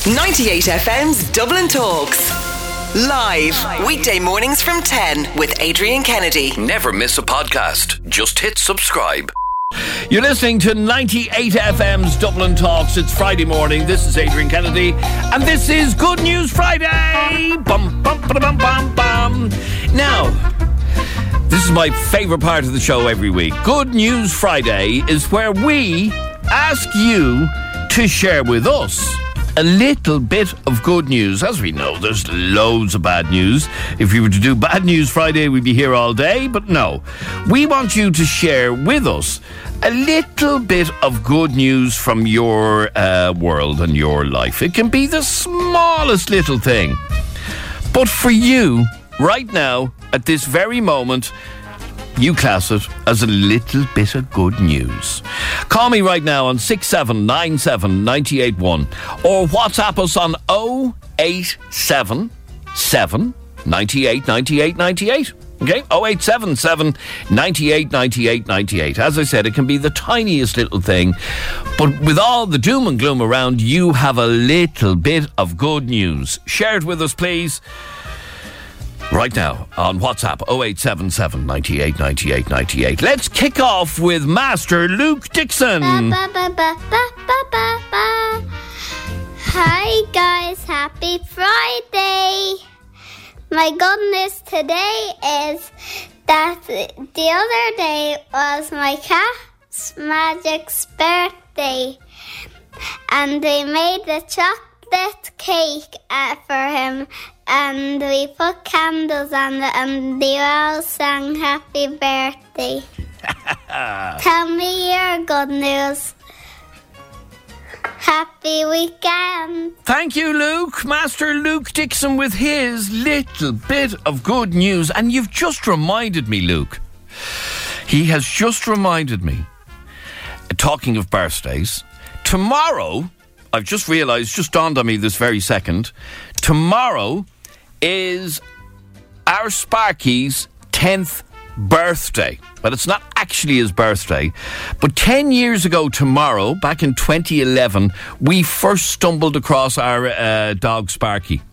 98 FM's Dublin Talks. Live, weekday mornings from 10 with Adrian Kennedy. Never miss a podcast. Just hit subscribe. You're listening to 98 FM's Dublin Talks. It's Friday morning. This is Adrian Kennedy. And this is Good News Friday. Bum, bum, ba-da-bum, bum, bum. Now, this is my favourite part of the show every week. Good News Friday is where we ask you to share with us a little bit of good news. As we know, there's loads of bad news. If we were to do Bad News Friday, we'd be here all day. But no, we want you to share with us a little bit of good news from your world and your life. It can be the smallest little thing. But for you, right now, at this very moment, you class it as a little bit of good news. Call me right now on 6797 981 or WhatsApp us on 0877 98 98 98. Okay, 0877 98 98 98. As I said, it can be the tiniest little thing, but with all the doom and gloom around, you have a little bit of good news. Share it with us, please. Right now on WhatsApp 0877 98 98 98. Let's kick off with Master Luke Dixon. Hi guys, happy Friday. My good news today is that the other day was my cat's Magic's birthday, and they made a chocolate cake for him, and we put candles on it, and they all sang happy birthday. Tell me your good news. Happy weekend. Thank you, Luke. Master Luke Dixon with his little bit of good news. And you've just reminded me, Luke. He has just reminded me, talking of birthdays, tomorrow, I've just realised, just dawned on me this very second, tomorrow is our Sparky's 10th birthday. But it's not actually his birthday. But 10 years ago tomorrow, back in 2011, we first stumbled across our dog Sparky.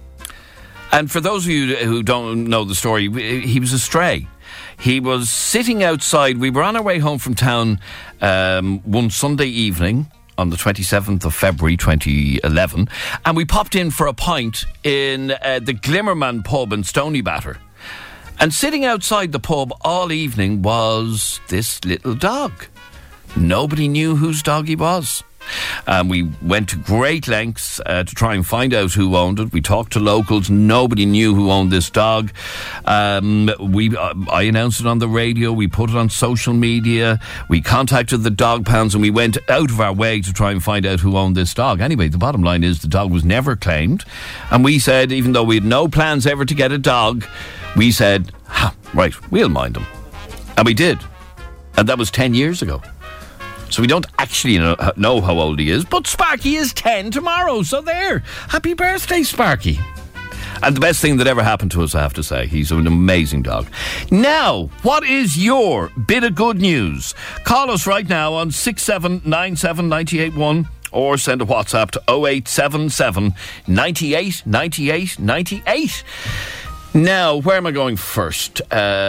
And for those of you who don't know the story, he was a stray. He was sitting outside. We were on our way home from town one Sunday evening on the 27th of February 2011, and we popped in for a pint in the Glimmerman pub in Stoneybatter. And sitting outside the pub all evening was this little dog. Nobody knew whose dog he was. And we went to great lengths to try and find out who owned it. We talked to locals. Nobody knew who owned this dog. I announced it on the radio. We put it on social media. We contacted the dog pounds, and we went out of our way to try and find out who owned this dog. Anyway, the bottom line is the dog was never claimed. And we said, even though we had no plans ever to get a dog, we said, right, we'll mind him. And we did. And that was 10 years ago. So we don't actually know how old he is, but Sparky is 10 tomorrow, so there. Happy birthday, Sparky. And the best thing that ever happened to us, I have to say. He's an amazing dog. Now, what is your bit of good news? Call us right now on 6797 981 or send a WhatsApp to 0877 98 98 98. Now, where am I going first?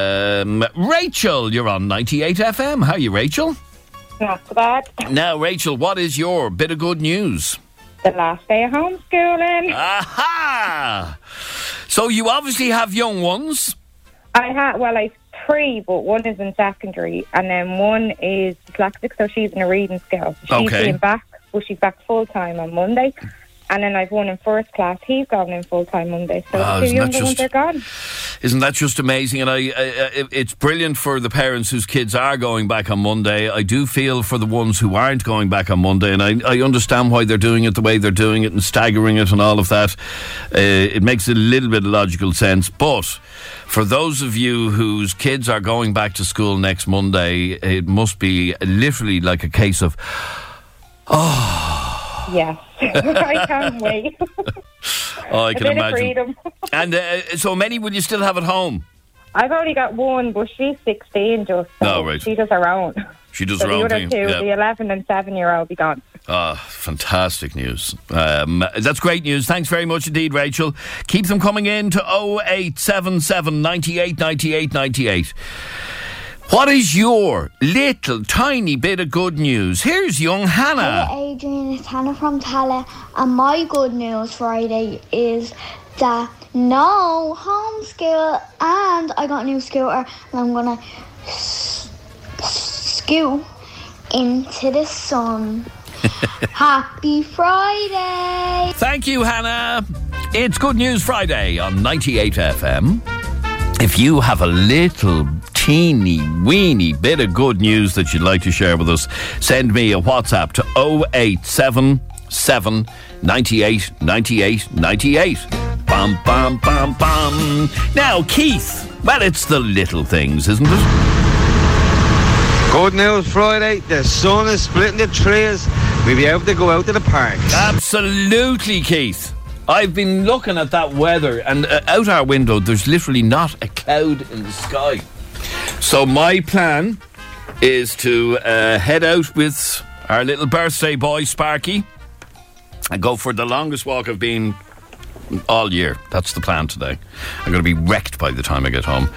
Rachel, you're on 98 FM. How are you, Rachel? Not so bad. Now, Rachel, what is your bit of good news? The last day of homeschooling. Aha! So you obviously have young ones. I've 3, but one is in secondary, and then one is dyslexic, so she's in a reading school. She's been back, but she's back full time on Monday. And then I've one in first class. He's gone in full time Monday. So the 2 younger ones are gone. Isn't that just amazing? And it's brilliant for the parents whose kids are going back on Monday. I do feel for the ones who aren't going back on Monday, and I understand why they're doing it the way they're doing it and staggering it and all of that. It makes a little bit of logical sense. But for those of you whose kids are going back to school next Monday, it must be literally like a case of, Yes. I can't wait. Oh, I can imagine. Freedom. And so many will you still have at home? I've only got one, but she's 16 just. So right. she does her own. She does So her the own other thing. two, Yeah. the 11 and 7-year-old, be gone. Fantastic news. That's great news. Thanks very much indeed, Rachel. Keep them coming in to 0877 98 98 98. What is your little tiny bit of good news? Here's young Hannah. Hey Adrian, it's Hannah from Tala, and my good news Friday is that no homeschool, and I got a new scooter, and I'm gonna scoot into the sun. Happy Friday! Thank you, Hannah. It's Good News Friday on 98 FM. If you have a little teeny weeny bit of good news that you'd like to share with us, send me a WhatsApp to 0877 98 98 98. Bam, bam, bam, bam. Now, Keith, well, it's the little things, isn't it? Good news Friday, the sun is splitting the trees. We'll be able to go out to the park. Absolutely, Keith. I've been looking at that weather, and out our window there's literally not a cloud in the sky. So my plan is to head out with our little birthday boy Sparky and go for the longest walk I've been all year. That's the plan today. I'm going to be wrecked by the time I get home.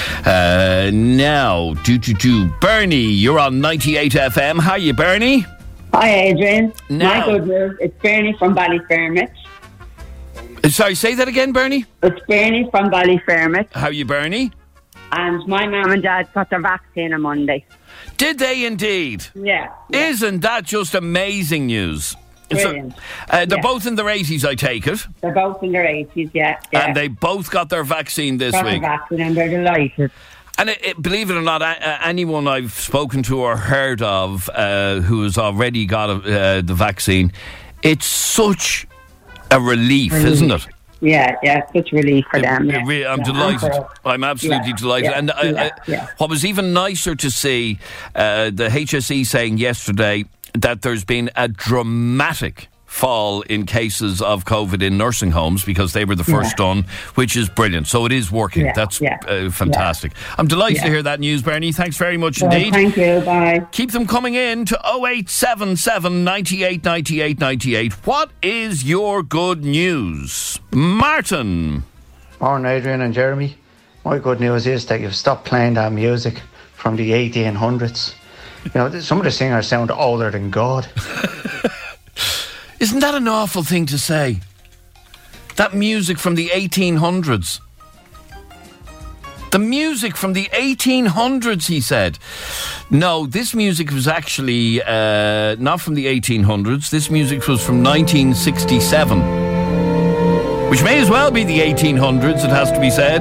Now, Bernie, you're on 98 FM. How you, Bernie? Hi, Adrian. Now, my good news, it's Bernie from Ballyfermot. Sorry, say that again, Bernie? It's Bernie from Ballyfermot. How you, Bernie? And my mum and dad got their vaccine on Monday. Did they indeed? Yeah. Isn't that just amazing news? Brilliant. So, they're both in their 80s, I take it. They're both in their 80s, yeah. And they both got their vaccine this got week. Their vaccine and they're delighted. And believe it or not, anyone I've spoken to or heard of who has already got the vaccine, it's such a relief, isn't it? Yeah, such relief for them. I'm delighted. I'm absolutely delighted. And what was even nicer to see, the HSE saying yesterday that there's been a dramatic fall in cases of COVID in nursing homes because they were the first done, which is brilliant. So it is working. That's fantastic. I'm delighted to hear that news, Bernie. Thanks very much indeed. Thank you. Bye. Keep them coming in to 0877 98 98 98. What is your good news? Martin. Morning, Adrian and Jeremy. My good news is that you've stopped playing that music from the 1800s. You know, some of the singers sound older than God. Isn't that an awful thing to say? That music from the 1800s. The music from the 1800s, he said. No, this music was actually not from the 1800s. This music was from 1967. Which may as well be the 1800s, it has to be said.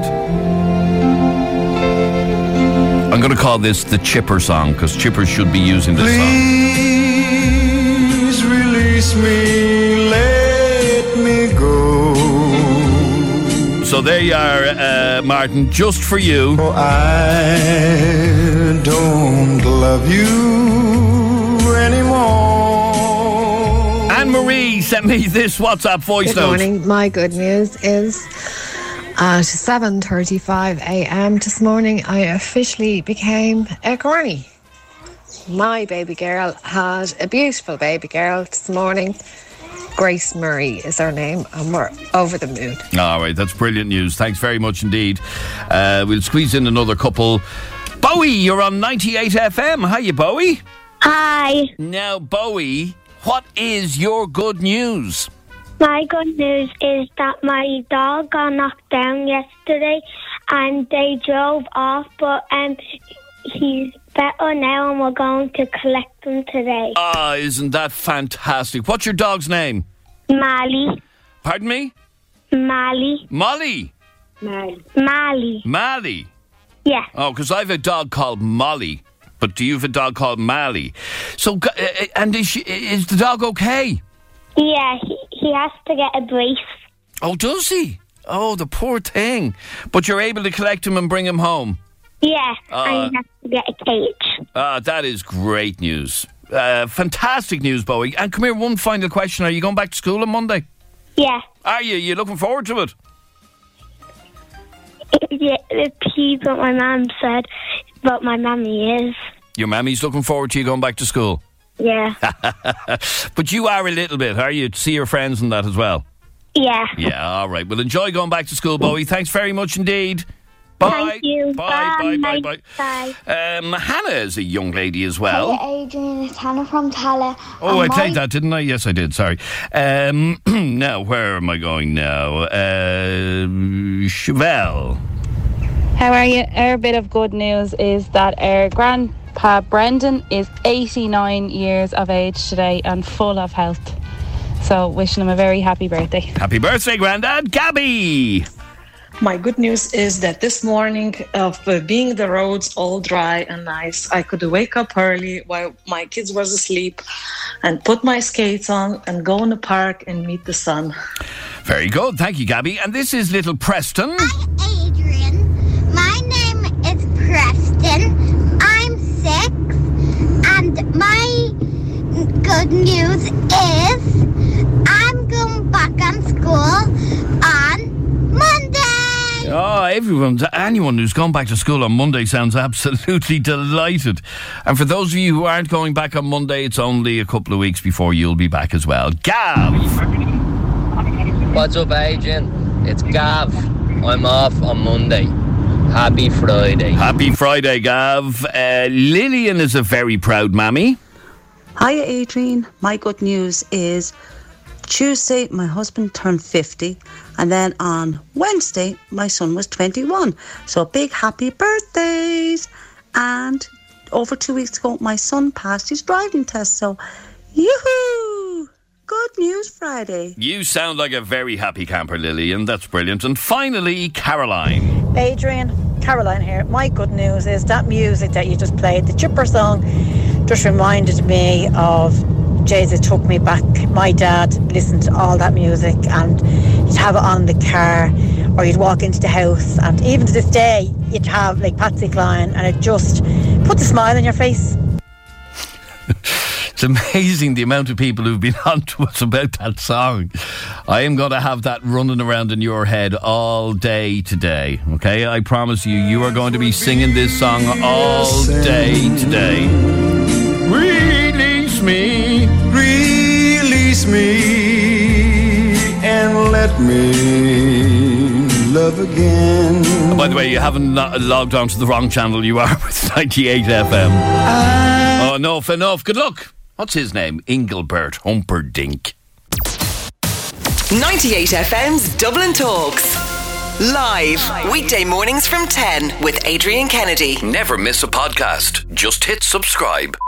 I'm going to call this the Chipper song, because Chippers should be using this song. Please release me, let me go. So there you are, Martin, just for you. Oh, I don't love you anymore. Anne-Marie sent me this WhatsApp voice note. Good morning. My good news is at 7:35 a.m. this morning, I officially became a granny. My baby girl had a beautiful baby girl this morning. Grace Murray is her name, and we're over the moon. All right, that's brilliant news. Thanks very much indeed. We'll squeeze in another couple. Bowie, you're on 98 FM. Hiya, Bowie. Hi. Now, Bowie, what is your good news? My good news is that my dog got knocked down yesterday and they drove off, but he's better now and we're going to collect him today. Ah, isn't that fantastic? What's your dog's name? Mally. Pardon me? Mally. Molly? Mally. Mally? Yeah. Oh, because I have a dog called Molly. But do you have a dog called Mally? So, and is the dog okay? Yeah, he has to get a brace. Oh, does he? Oh, the poor thing. But you're able to collect him and bring him home? Yeah, and he has to get a cage. That is great news. Fantastic news, Bowie. And come here, one final question. Are you going back to school on Monday? Yeah. Are you? You looking forward to it? Yeah, the people my mum said, but my mummy is. Your mammy's looking forward to you going back to school? Yeah. But you are a little bit, are you? To see your friends and that as well? Yeah. Yeah, all right. Well, enjoy going back to school, Bowie. Thanks very much indeed. Bye. Thank you. Bye. Hannah is a young lady as well. Hey, Adrian, it's Hannah from Tala. Oh, I played that, didn't I? Yes, I did. Sorry. Now, where am I going now? Chevelle. How are you? Our bit of good news is that our grandpa Brendan is 89 years of age today and full of health. So, wishing him a very happy birthday. Happy birthday, Grandad. Gabby. My good news is that this morning, of being the roads all dry and nice, I could wake up early while my kids was asleep and put my skates on and go in the park and meet the sun. Very good. Thank you, Gabby. And this is little Preston. Hi, Adrian. My name is Preston. I'm 6. And my good news is I'm going back on school on Monday. Oh, anyone who's gone back to school on Monday sounds absolutely delighted. And for those of you who aren't going back on Monday, it's only a couple of weeks before you'll be back as well. Gav! What's up, Adrian? It's Gav. I'm off on Monday. Happy Friday. Happy Friday, Gav. Lillian is a very proud mammy. Hiya, Adrian. My good news is Tuesday, my husband turned 50, and then on Wednesday, my son was 21. So big happy birthdays. And over 2 weeks ago, my son passed his driving test. So, yoo-hoo! Good news Friday. You sound like a very happy camper, Lillian. That's brilliant. And finally, Caroline. Adrian, Caroline here. My good news is that music that you just played, the Chipper song, just reminded me of Jesus Took Me Back. My dad listened to all that music, and you'd have it on in the car, or you'd walk into the house, and even to this day you'd have like Patsy Cline, and it just puts a smile on your face. It's amazing the amount of people who've been on to us about that song. I am going to have that running around in your head all day today, okay? I promise you, you are going to be singing this song all day today. Release me, and let me love again. And by the way, you haven't logged on to the wrong channel. You are with 98 FM. Oh, enough. Good luck. What's his name? Engelbert Humperdinck. 98 FM's Dublin Talks. Live. Weekday mornings from 10 with Adrian Kennedy. Never miss a podcast. Just hit subscribe.